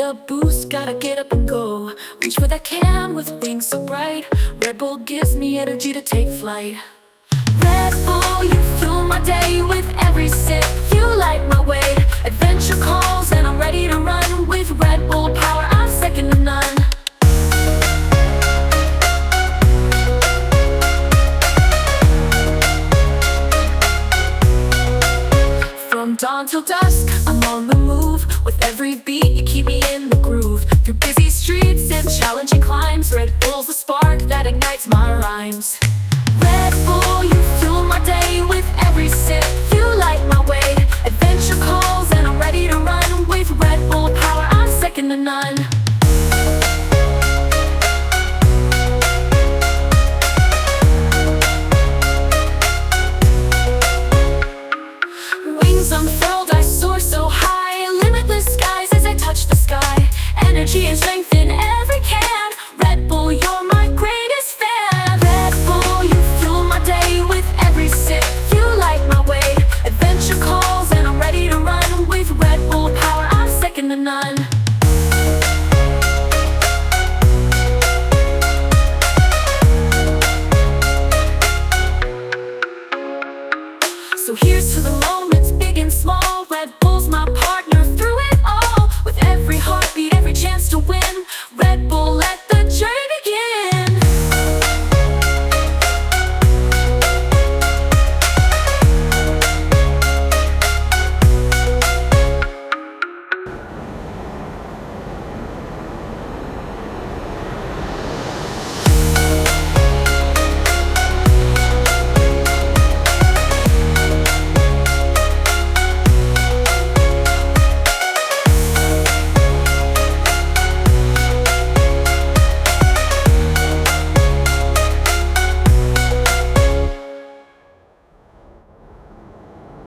a boost, gotta get up and go. Reach for that can with wings so bright. Red Bull gives me energy to take flight. Red Bull, you fuel my day with every sip. You light my way. Adventure calls and I'm ready to run. With Red Bull power, I'm second to none. From dawn till dusk, I'm on the move. With every beat, you keep me in the groove. Through busy streets and challenging climbs, Red Bull's the spark that ignites my rhymes. Red Bull, you fuel my day with every sip. You light my way. Adventure calls and I'm ready to run. With Red Bull power, I'm second to none.